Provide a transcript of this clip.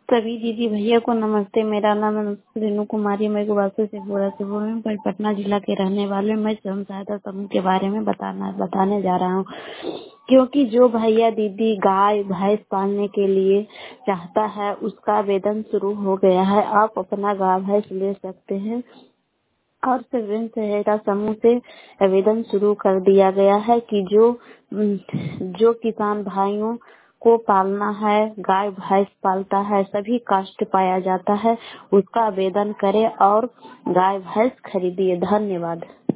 सभी दीदी भैया को नमस्ते। मेरा नाम रेनू कुमारी, मैं गुवासी से बोल रही हूँ। पटना जिला के रहने वाले। मैं स्वयं सहायता समूह के बारे में बताने जा रहा हूँ। क्योंकि जो भैया दीदी गाय भैंस पालने के लिए चाहता है उसका आवेदन शुरू हो गया है। आप अपना गाय भैंस ले सकते हैं और स्वयं सहायता समूह से आवेदन शुरू कर दिया गया है कि जो किसान भाइयों को पालना है, गाय भैंस पालता है, सभी कास्ट पाया जाता है, उसका आवेदन करें और गाय भैंस खरीदिए। धन्यवाद।